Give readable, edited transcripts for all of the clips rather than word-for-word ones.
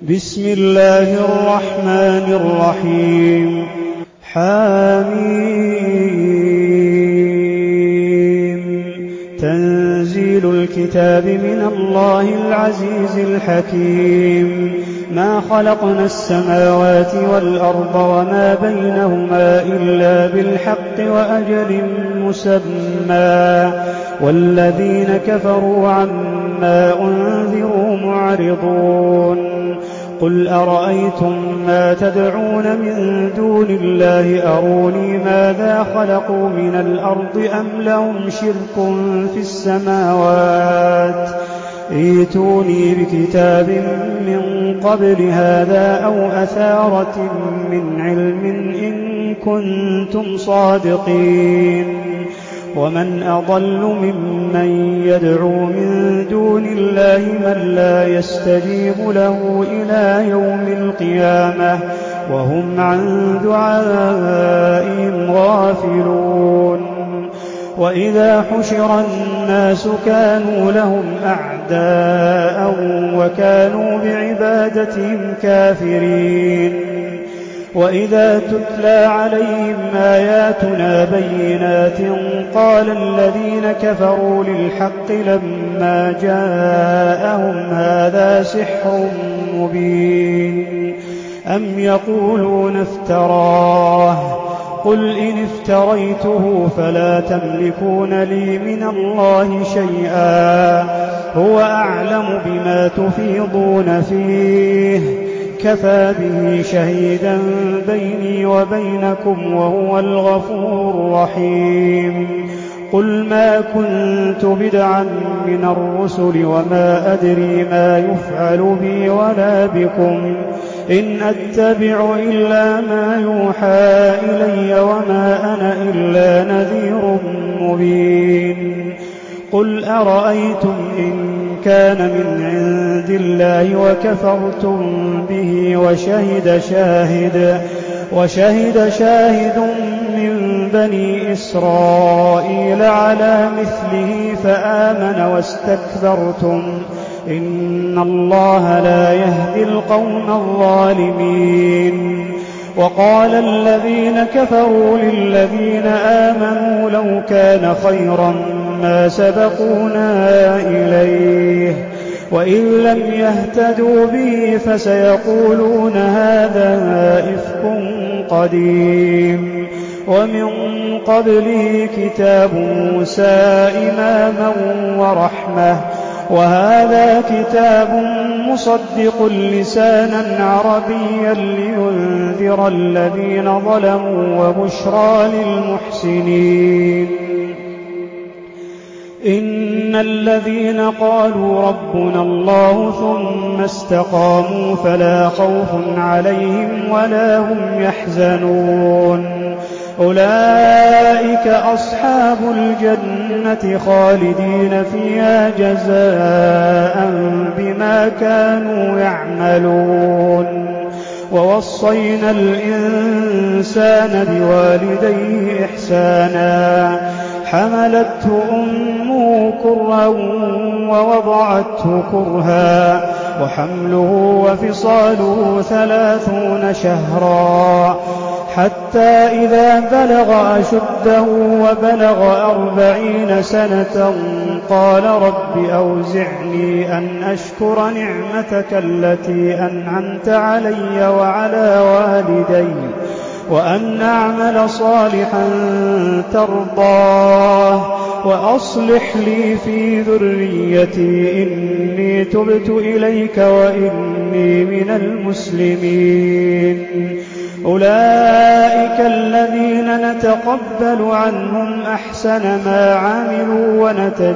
بسم الله الرحمن الرحيم. حميم. تنزيل الكتاب من الله العزيز الحكيم. ما خلقنا السماوات والأرض وما بينهما إلا بالحق وأجل مسمى، والذين كفروا عما أنذروا معرضون. قل أرأيتم ما تدعون من دون الله أروني ماذا خلقوا من الأرض أم لهم شرك في السماوات؟ ائتوني بكتاب من قبل هذا أو أثارة من علم إن كنتم صادقين. ومن أضل ممن يدعو من دون الله من لا يستجيب له إلى يوم القيامة وهم عن دعائهم غافلون. وإذا حشر الناس كانوا لهم أعداء وكانوا بعبادتهم كافرين. وإذا تتلى عليهم آياتنا بينات قال الذين كفروا للحق لما جاءهم هذا سحر مبين أم يقولون افتراه قل إن افتريته فلا تملكون لي من الله شيئا هو أعلم بما تفيضون فيه كفى به شهيدا بيني وبينكم وهو الغفور الرحيم. قل ما كنت بدعا من الرسل وما أدري ما يفعل بي ولا بكم إن أتبع إلا ما يوحى إلي وما أنا إلا نذير مبين. قل أرأيتم إن كان من عند الله وكفرتم به وشهد شاهد من بني إسرائيل على مثله فآمن واستكبرتم إن الله لا يهدي القوم الظالمين. وقال الذين كفروا للذين آمنوا لو كان خيرا ما سبقونا إليه وإن لم يهتدوا به فسيقولون هذا إفك قديم. ومن قبله كتاب موسى إماما ورحمة وهذا كتاب مصدق لسانا عربيا لينذر الذين ظلموا وبشرى للمحسنين. إن الذين قالوا ربنا الله ثم استقاموا فلا خوف عليهم ولا هم يحزنون أولئك أصحاب الجنة خالدين فيها جزاء بما كانوا يعملون. ووصينا الإنسان بوالديه إحسانا حملته أمه كرها ووضعته كرها وحمله وفصاله 30 شهرا حتى إذا بلغ أشده وبلغ 40 سنة قال رب أوزعني أن أشكر نعمتك التي أنعمت علي وعلى والدي وأن أعمل صالحا ترضاه وأصلح لي في ذريتي إني تبت إليك وإني من المسلمين. أولئك الذين نتقبل عنهم أحسن ما عملوا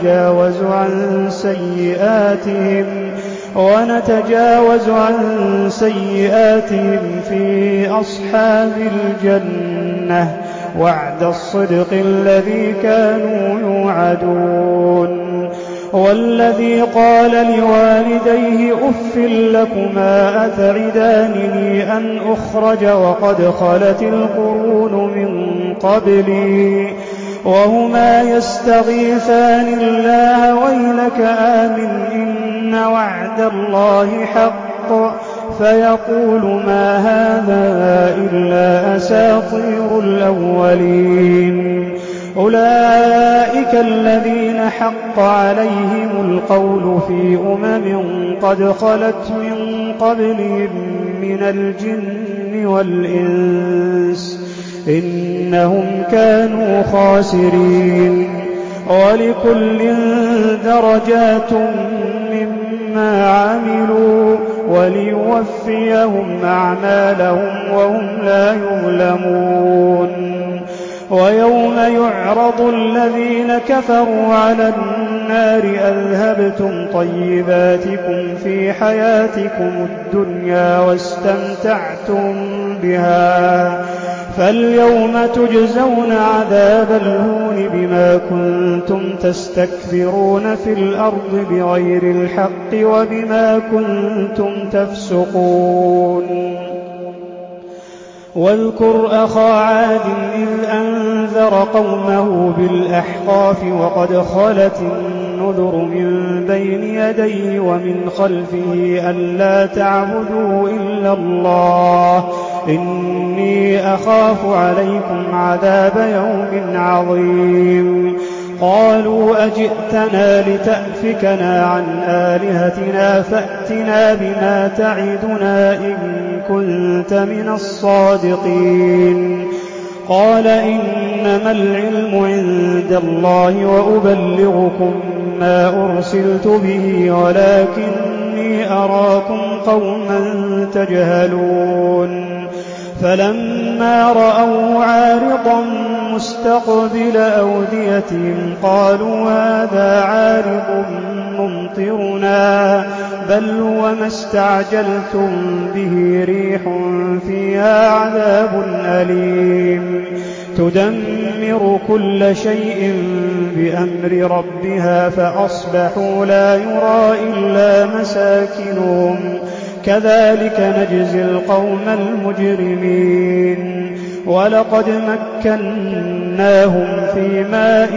ونتجاوز عن سيئاتهم في أصحاب الجنة وعد الصدق الذي كانوا يوعدون. والذي قال لوالديه أف لكما أتعدانني أن أخرج وقد خلت القرون من قبلي وهما يستغيثان الله ويلك آمن إن وعد الله حق فيقول ما هذا إلا أساطير الأولين. أولئك الذين حق عليهم القول في قد خلت من قبلهم من الجن والإنس إنهم كانوا خاسرين. ولكل درجات مما عملوا وليوفيهم أعمالهم وهم لا يظلمون. ويوم يعرض الذين كفروا على النار أذهبتم طيباتكم في حياتكم الدنيا واستمتعتم بها فاليوم تجزون عذاب الهون بما كنتم تستكبرون في الأرض بغير الحق وبما كنتم تفسقون. واذكر أخا عاد إذ أنذر قومه بالأحقاف وقد خلت النذر من بين يديه ومن خلفه ألا تعبدوا إلا الله إني أخاف عليكم عذاب يوم عظيم. قالوا أجئتنا لتأفكنا عن آلهتنا فأتنا بما تعدنا إن كنت من الصادقين. قال إنما العلم عند الله وأبلغكم ما أرسلت به ولكني أراكم قوما تجهلون. فلما رأوه عارضا مستقبل أوديتهم قالوا هذا عارض ممطرنا بل هو ما استعجلتم به ريح فيها عذاب أليم تدمر كل شيء بأمر ربها فأصبحوا لا يرى إلا مساكنهم كذلك نجزي القوم المجرمين. ولقد مكناهم في ماء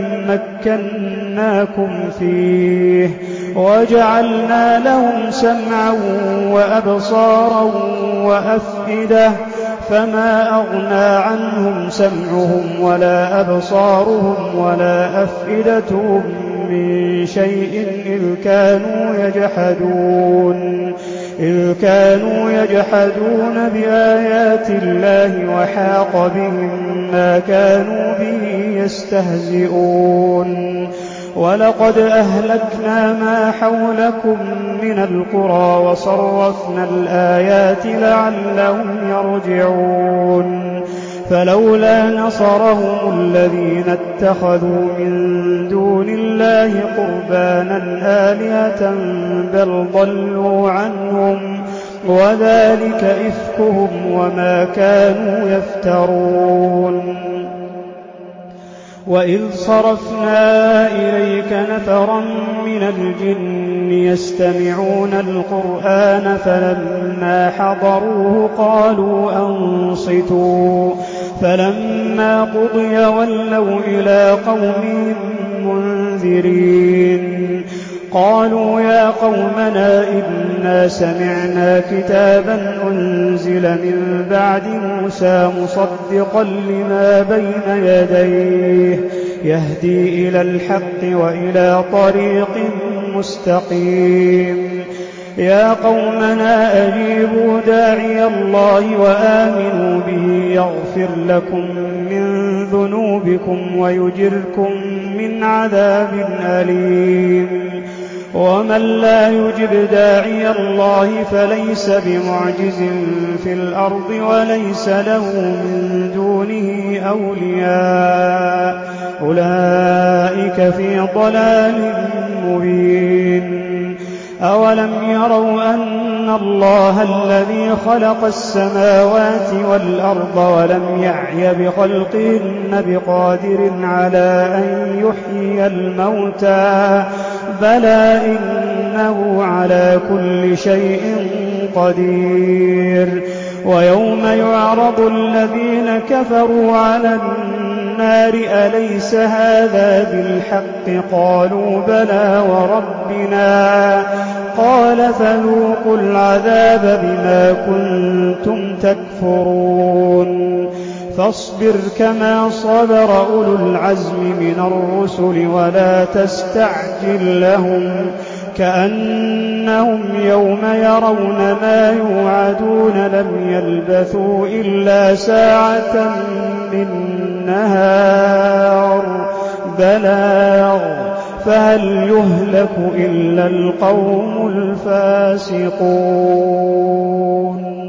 مكناكم فيه وجعلنا لهم سمعا وأبصارا وأفئدة فما أغنى عنهم سمعهم ولا أبصارهم ولا أفئدتهم من شيء إذ كانوا يجحدون بآيات الله وحاق بهم ما كانوا به يستهزئون. ولقد أهلكنا ما حولكم من القرى وصرفنا الآيات لعلهم يرجعون. فلولا نصرهم الذين اتخذوا من دون الله قربانا آلهة بل ضلوا عنهم وذلك إفكهم وما كانوا يفترون. وإذ صرفنا إليك نفرا من الجن يستمعون القرآن فلما حضروه قالوا أنصتوا فلما قضي ولوا إلى قومهم منذرين. قالوا يا قومنا إنا سمعنا كتابا أنزل من بعد موسى مصدقا لما بين يديه يهدي إلى الحق وإلى طريق مستقيم. يا قومنا أجيبوا داعي الله وآمنوا به يغفر لكم من ذنوبكم ويجركم من عذاب أليم. ومن لا يجب داعي الله فليس بمعجز في الأرض وليس له من دونه أولياء أولئك في ضلال مبين. أولم يروا أن الله الذي خلق السماوات والأرض ولم يعي بخلقهن بقادر على أن يحيي الموتى بلى إنه على كل شيء قدير. ويوم يعرض الذين كفروا على النار أليس هذا بالحق قالوا بلى وربنا قال فذوقوا العذاب بما كنتم تكفرون فاصبر كما صبر أولو العزم من الرسل ولا تستعجل لهم كأنهم يوم يرون ما يوعدون لم يلبثوا إلا ساعة من نهار بلاغ فهل يهلك إلا القوم الفاسقون